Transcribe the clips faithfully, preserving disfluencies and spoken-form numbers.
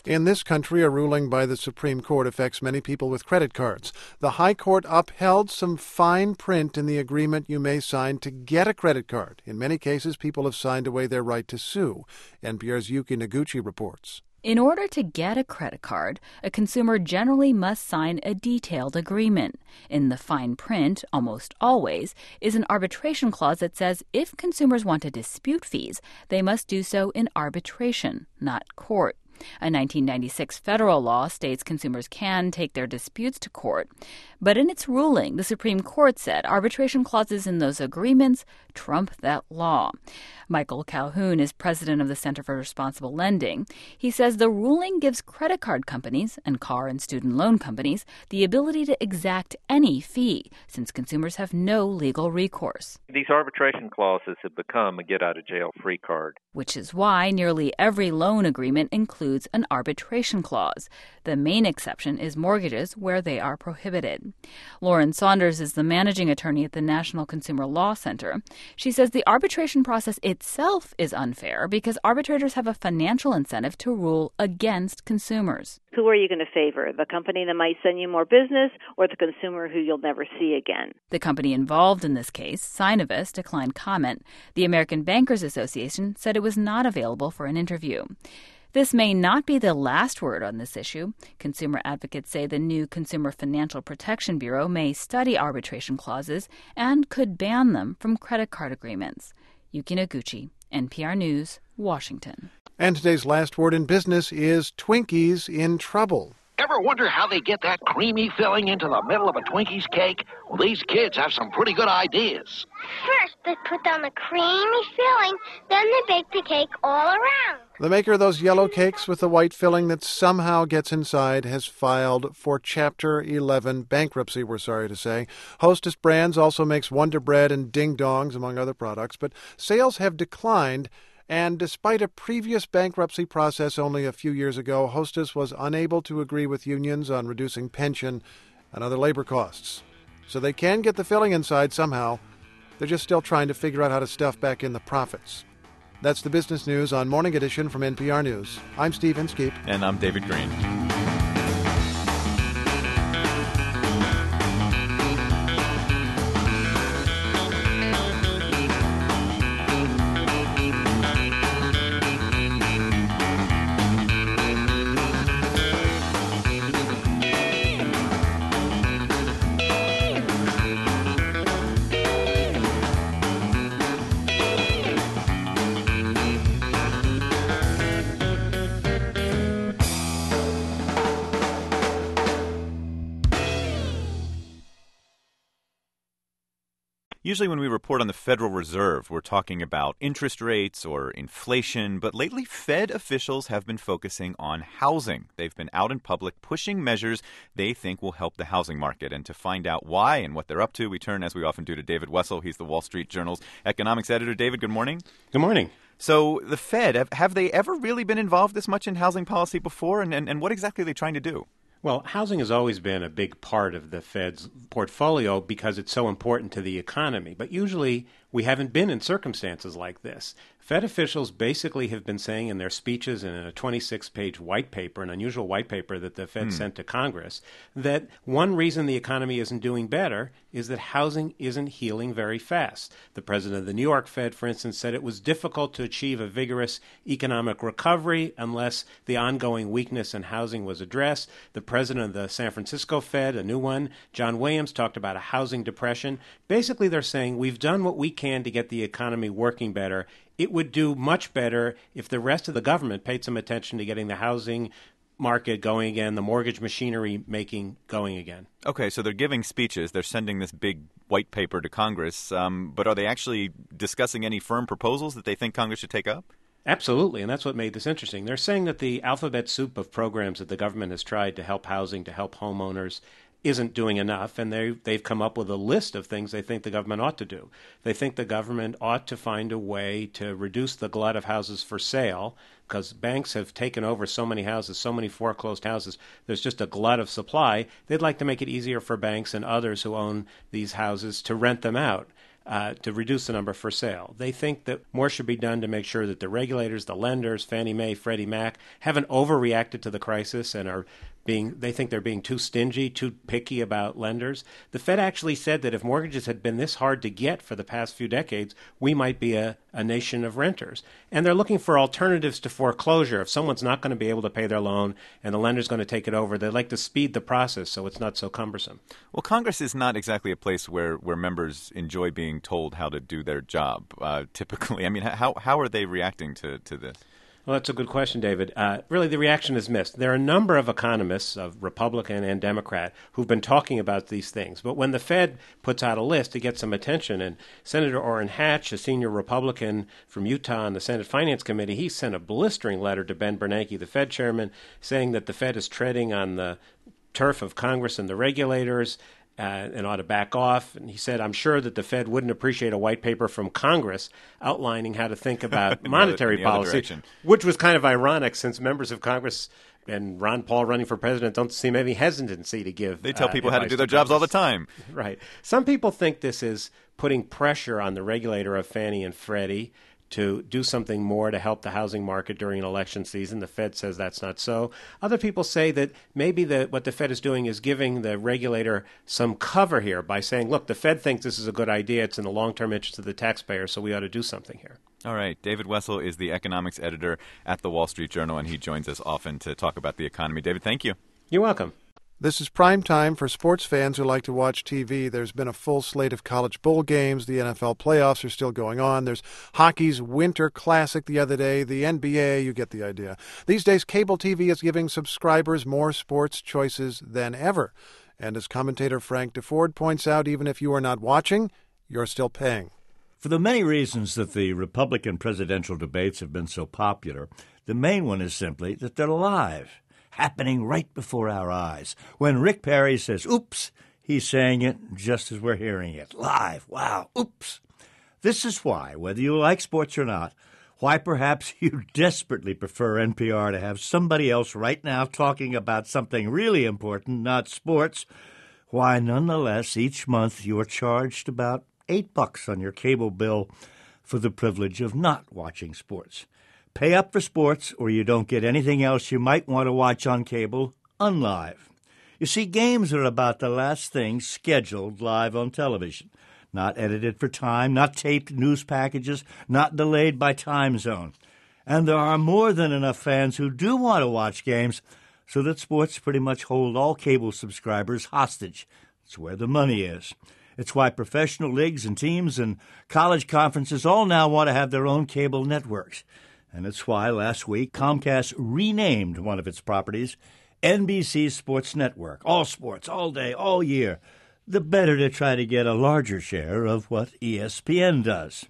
In this country, a ruling by the Supreme Court affects many people with credit cards. The High Court upheld some fine print in the agreement you may sign to get a credit card. In many cases, people have signed away their right to sue. N P R's Yuki Noguchi reports. In order to get a credit card, a consumer generally must sign a detailed agreement. In the fine print, almost always, is an arbitration clause that says if consumers want to dispute fees, they must do so in arbitration, not court. A nineteen ninety-six federal law states consumers can take their disputes to court. But in its ruling, the Supreme Court said arbitration clauses in those agreements trump that law. Michael Calhoun is president of the Center for Responsible Lending. He says the ruling gives credit card companies and car and student loan companies the ability to exact any fee, since consumers have no legal recourse. These arbitration clauses have become a get-out-of-jail-free card. Which is why nearly every loan agreement includes an arbitration clause. The main exception is mortgages, where they are prohibited. Lauren Saunders is the managing attorney at the National Consumer Law Center. She says the arbitration process itself is unfair because arbitrators have a financial incentive to rule against consumers. Who are you going to favor? The company that might send you more business or the consumer who you'll never see again? The company involved in this case, Synovus, declined comment. The American Bankers Association said it was not available for an interview. This may not be the last word on this issue. Consumer advocates say the new Consumer Financial Protection Bureau may study arbitration clauses and could ban them from credit card agreements. Yuki Noguchi, N P R News, Washington. And today's last word in business is Twinkies in trouble. Ever wonder how they get that creamy filling into the middle of a Twinkies cake? Well, these kids have some pretty good ideas. First, they put down the creamy filling, then they bake the cake all around. The maker of those yellow cakes with the white filling that somehow gets inside has filed for Chapter eleven bankruptcy, we're sorry to say. Hostess Brands also makes Wonder Bread and Ding Dongs, among other products, but sales have declined. And despite a previous bankruptcy process only a few years ago, Hostess was unable to agree with unions on reducing pension and other labor costs. So they can get the filling inside somehow. They're just still trying to figure out how to stuff back in the profits. That's the business news on Morning Edition from N P R News. I'm Steve Inskeep. And I'm David Green. Usually when we report on the Federal Reserve, we're talking about interest rates or inflation, but lately Fed officials have been focusing on housing. They've been out in public pushing measures they think will help the housing market. And to find out why and what they're up to, we turn, as we often do, to David Wessel. He's the Wall Street Journal's economics editor. David, good morning. Good morning. So the Fed, have, have they ever really been involved this much in housing policy before? And, and, and what exactly are they trying to do? Well, housing has always been a big part of the Fed's portfolio because it's so important to the economy. But usually we haven't been in circumstances like this. Fed officials basically have been saying in their speeches and in a twenty-six page white paper, an unusual white paper that the Fed mm. sent to Congress, that one reason the economy isn't doing better is that housing isn't healing very fast. The president of the New York Fed, for instance, said it was difficult to achieve a vigorous economic recovery unless the ongoing weakness in housing was addressed. The president of the San Francisco Fed, a new one, John Williams, talked about a housing depression. Basically, they're saying we've done what we can to get the economy working better. It would do much better if the rest of the government paid some attention to getting the housing market going again, the mortgage machinery making going again. Okay, so they're giving speeches. They're sending this big white paper to Congress. Um, but are they actually discussing any firm proposals that they think Congress should take up? Absolutely, and that's what made this interesting. They're saying that the alphabet soup of programs that the government has tried to help housing, to help homeowners, isn't doing enough, and they, they've come up with a list of things they think the government ought to do. They think the government ought to find a way to reduce the glut of houses for sale, because banks have taken over so many houses, so many foreclosed houses, there's just a glut of supply. They'd like to make it easier for banks and others who own these houses to rent them out. uh, to reduce the number for sale. They think that more should be done to make sure that the regulators, the lenders, Fannie Mae, Freddie Mac, haven't overreacted to the crisis and are being, they think they're being too stingy, too picky about lenders. The Fed actually said that if mortgages had been this hard to get for the past few decades, we might be a, a nation of renters. And they're looking for alternatives to foreclosure. If someone's not going to be able to pay their loan and the lender's going to take it over, they like to speed the process so it's not so cumbersome. Well, Congress is not exactly a place where, where members enjoy being told how to do their job, uh, typically. I mean, how how are they reacting to, to this? Well, that's a good question, David. Uh, really, the reaction is mixed. There are a number of economists, of Republican and Democrat, who've been talking about these things. But when the Fed puts out a list to get some attention, and Senator Orrin Hatch, a senior Republican from Utah on the Senate Finance Committee, he sent a blistering letter to Ben Bernanke, the Fed chairman, saying that the Fed is treading on the turf of Congress and the regulators, Uh, and ought to back off. And he said, I'm sure that the Fed wouldn't appreciate a white paper from Congress outlining how to think about monetary policy, which was kind of ironic since members of Congress and Ron Paul running for president don't seem any hesitancy to give. They tell uh, people how to do their to jobs all the Congress. time. Right. Some people think this is putting pressure on the regulator of Fannie and Freddie to do something more to help the housing market during an election season. The Fed says that's not so. Other people say that maybe the, what the Fed is doing is giving the regulator some cover here by saying, look, the Fed thinks this is a good idea. It's in the long-term interest of the taxpayer, so we ought to do something here. All right. David Wessel is the economics editor at the Wall Street Journal, and he joins us often to talk about the economy. David, thank you. You're welcome. This is prime time for sports fans who like to watch T V. There's been a full slate of college bowl games. The N F L playoffs are still going on. There's hockey's Winter Classic the other day, the N B A, you get the idea. These days, cable T V is giving subscribers more sports choices than ever. And as commentator Frank DeFord points out, even if you are not watching, you're still paying. For the many reasons that the Republican presidential debates have been so popular, the main one is simply that they're live, happening right before our eyes. When Rick Perry says, oops, he's saying it just as we're hearing it. Live. Wow. Oops. This is why, whether you like sports or not, why perhaps you desperately prefer N P R to have somebody else right now talking about something really important, not sports, why nonetheless each month you're charged about eight bucks on your cable bill for the privilege of not watching sports. Pay up for sports or you don't get anything else you might want to watch on cable unlive. You see, games are about the last thing scheduled live on television. Not edited for time, not taped news packages, not delayed by time zone. And there are more than enough fans who do want to watch games so that sports pretty much hold all cable subscribers hostage. It's where the money is. It's why professional leagues and teams and college conferences all now want to have their own cable networks. And it's why last week Comcast renamed one of its properties N B C Sports Network. All sports, all day, all year. The better to try to get a larger share of what E S P N does.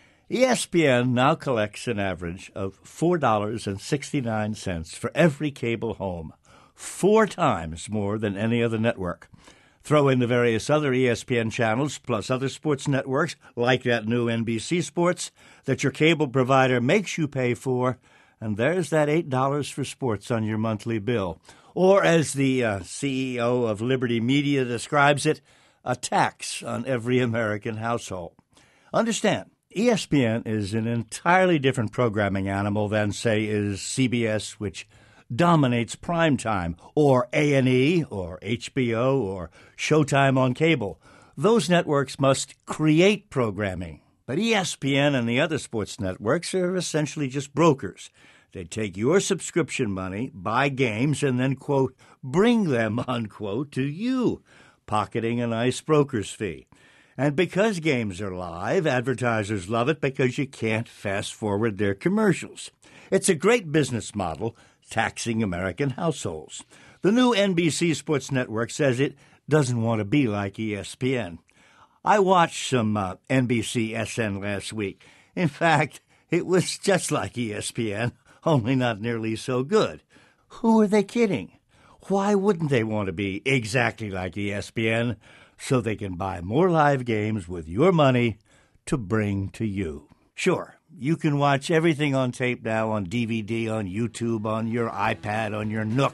E S P N now collects an average of four dollars and sixty-nine cents for every cable home, four times more than any other network. Throw in the various other E S P N channels, plus other sports networks, like that new N B C Sports, that your cable provider makes you pay for, and there's that eight dollars for sports on your monthly bill. Or, as the uh, C E O of Liberty Media describes it, a tax on every American household. Understand, E S P N is an entirely different programming animal than, say, is C B S, which dominates primetime, or A and E, or H B O, or Showtime on cable. Those networks must create programming. But E S P N and the other sports networks are essentially just brokers. They take your subscription money, buy games, and then, quote, bring them, unquote, to you, pocketing a nice broker's fee. And because games are live, advertisers love it because you can't fast-forward their commercials. It's a great business model, taxing American households. The new N B C Sports Network says it doesn't want to be like E S P N. I watched some uh, N B C S N last week. In fact, it was just like E S P N, only not nearly so good. Who are they kidding? Why wouldn't they want to be exactly like E S P N so they can buy more live games with your money to bring to you? Sure. You can watch everything on tape now, on D V D, on YouTube, on your iPad, on your Nook.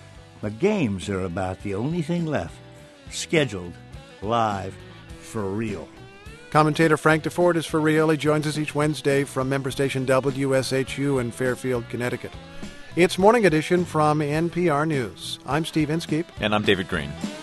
But games are about the only thing left scheduled, live, for real. Commentator Frank DeFord is for real. He joins us each Wednesday from member station W S H U in Fairfield, Connecticut. It's Morning Edition from N P R News. I'm Steve Inskeep. And I'm David Green.